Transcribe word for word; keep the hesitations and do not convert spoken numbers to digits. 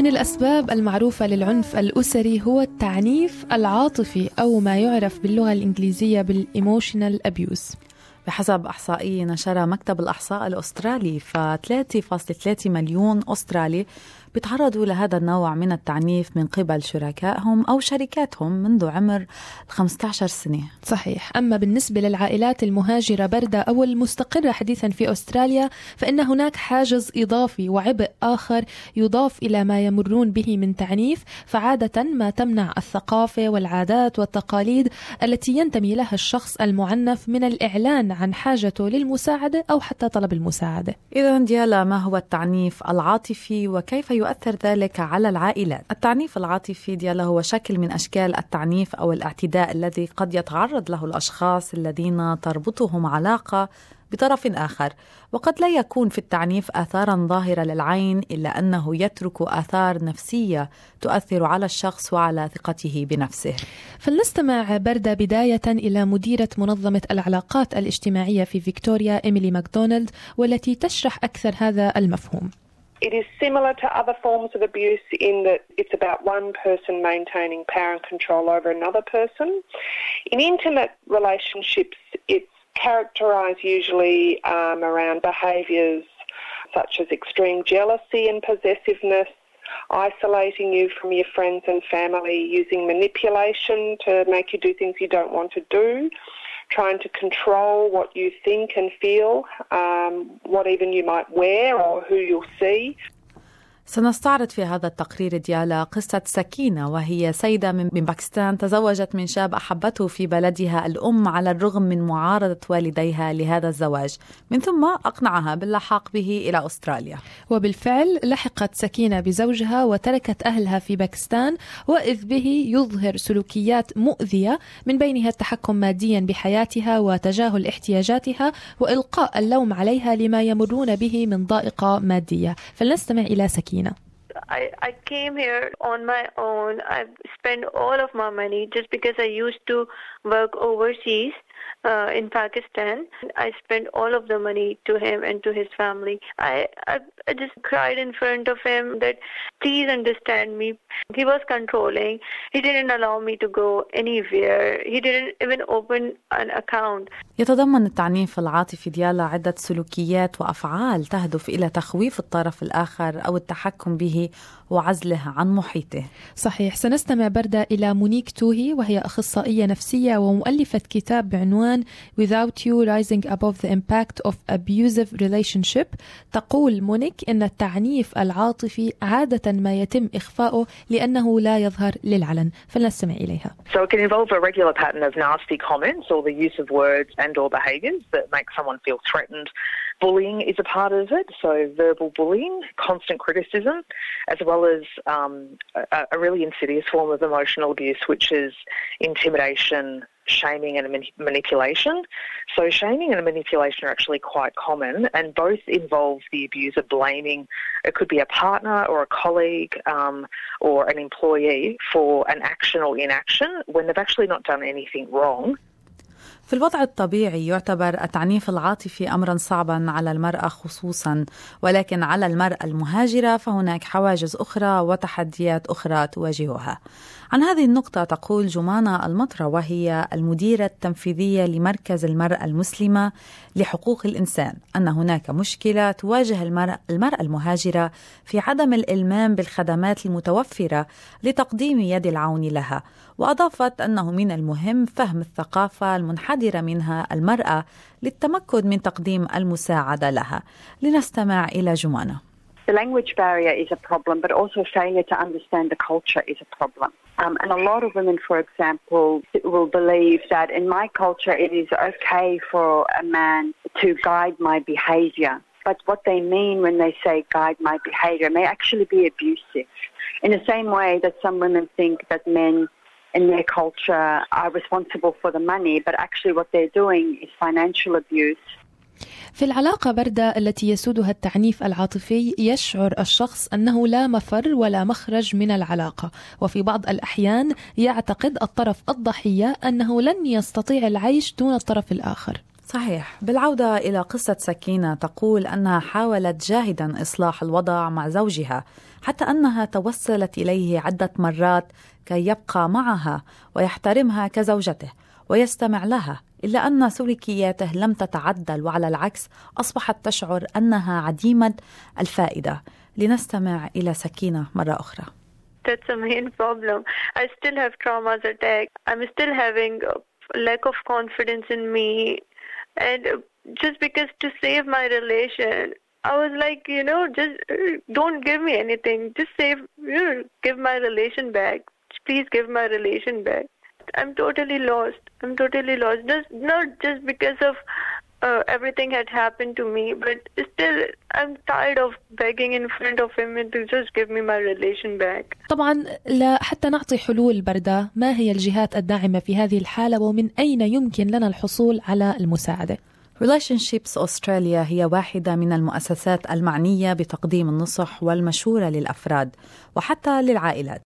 من الأسباب المعروفة للعنف الأسري هو التعنيف العاطفي أو ما يعرف باللغة الإنجليزية بالإيموشنال أبيوز. بحسب إحصائية نشرها مكتب الإحصاء الأسترالي، ف ثلاثة فاصلة ثلاثة مليون أسترالي بيتعرضوا لهذا النوع من التعنيف من قبل شركائهم أو شركاتهم منذ عمر خمسة عشر سنة. صحيح. أما بالنسبة للعائلات المهاجرة بردة أو المستقرة حديثا في أستراليا، فإن هناك حاجز إضافي وعبء آخر يضاف إلى ما يمرون به من تعنيف، فعادة ما تمنع الثقافة والعادات والتقاليد التي ينتمي لها الشخص المعنف من الإعلان عن حاجته للمساعدة أو حتى طلب المساعدة. إذن ديالا، ما هو التعنيف العاطفي وكيف يؤثر ذلك على العائلات؟ التعنيف العاطفي ديالا هو شكل من أشكال التعنيف أو الاعتداء الذي قد يتعرض له الأشخاص الذين تربطهم علاقة بطرف آخر، وقد لا يكون في التعنيف آثارا ظاهرة للعين، إلا أنه يترك آثار نفسية تؤثر على الشخص وعلى ثقته بنفسه. فلنستمع بردة بداية إلى مديرة منظمة العلاقات الاجتماعية في فيكتوريا إيميلي ماكدونالد، والتي تشرح أكثر هذا المفهوم. It is similar to other forms of abuse in that it's about one person maintaining power and control over another person. In intimate relationships, it's characterised usually um, around behaviours such as extreme jealousy and possessiveness, isolating you from your friends and family, using manipulation to make you do things you don't want to do, trying to control what you think and feel, um, what even you might wear or who you'll see. سنستعرض في هذا التقرير ديالا قصة سكينة، وهي سيدة من باكستان تزوجت من شاب أحبته في بلدها الأم على الرغم من معارضة والديها لهذا الزواج، من ثم أقنعها باللحاق به إلى أستراليا. وبالفعل لحقت سكينة بزوجها وتركت أهلها في باكستان، وإذ به يظهر سلوكيات مؤذية من بينها التحكم ماديا بحياتها وتجاهل احتياجاتها وإلقاء اللوم عليها لما يمرون به من ضائقة مادية. فلنستمع إلى سكينة. I, I came here on my own. I spent all of my money just because I used to work overseas uh, in Pakistan. I spent all of the money to him and to his family. I, I, I just cried in front of him that please understand me. He was controlling. He didn't allow me to go anywhere. He didn't even open an account. يتضمن التعنيف العاطفي ديالا عدة سلوكيات وأفعال تهدف إلى تخويف الطرف الآخر أو التحكم به وعزله عن محيطه. صحيح. سنستمع بردة إلى مونيك توهي، وهي أخصائية نفسية ومؤلفة كتاب بعنوان Without You Rising Above the Impact of Abusive Relationship. تقول مونيك إن التعنيف العاطفي عادة ما يتم إخفاؤه لأنه لا يظهر للعلن. فلنستمع إليها. So it can involve a regular pattern of nasty comments or the use of words and or behaviours that make someone feel threatened. Bullying is a part of it, so verbal bullying, constant criticism, as well as um, a, a really insidious form of emotional abuse, which is intimidation, shaming and manipulation. So shaming and manipulation are actually quite common, and both involve the abuser blaming, it could be a partner or a colleague um, or an employee for an action or inaction when they've actually not done anything wrong. في الوضع الطبيعي يعتبر التعنيف العاطفي أمرا صعبا على المرأة خصوصا، ولكن على المرأة المهاجرة فهناك حواجز أخرى وتحديات أخرى تواجهها. عن هذه النقطة تقول جمانة المطرة، وهي المديرة التنفيذية لمركز المرأة المسلمة لحقوق الإنسان، أن هناك مشكلة تواجه المرأة, المرأة المهاجرة في عدم الإلمام بالخدمات المتوفرة لتقديم يد العون لها، وأضافت أنه من المهم فهم الثقافة المنحدرة منها المرأة للتمكن من تقديم المساعدة لها. لنستمع إلى جمانة. The language barrier is a problem, but also failure to understand the culture is a problem. Um, and a lot of women, for example, will believe that in my culture it is okay for a man to guide my behavior. But what they mean when they say guide my behavior may actually be abusive. In the same way that some women think that men in their culture are responsible for the money, but actually what they're doing is financial abuse. في العلاقة بردة التي يسودها التعنيف العاطفي يشعر الشخص أنه لا مفر ولا مخرج من العلاقة، وفي بعض الأحيان يعتقد الطرف الضحية أنه لن يستطيع العيش دون الطرف الآخر. صحيح. بالعودة إلى قصة سكينة تقول أنها حاولت جاهدا إصلاح الوضع مع زوجها، حتى أنها توسلت إليه عدة مرات كي يبقى معها ويحترمها كزوجته ويستمع لها، إلا أن سلوكياته لم تتعدل وعلى العكس أصبحت تشعر أنها عديمة الفائدة. لنستمع إلى سكينة مرة أخرى. That's the main problem. I still have traumas attack. I'm still having a lack of confidence in me. And just because to save my relation, I was like, you know, just don't give me anything. Just save, you know, give my relation back. Please give my relation back. I'm totally lost. I'm totally lost. Just not just because of uh, everything had happened to me, but still I'm tired of begging in front of him to just give me my relation back. طبعا حتى نعطي حلول بردة، ما هي الجهات الداعمة في هذه الحالة ومن أين يمكن لنا الحصول على المساعدة؟ Relationships Australia هي واحدة من المؤسسات المعنية بتقديم النصح والمشورة للأفراد وحتى للعائلات.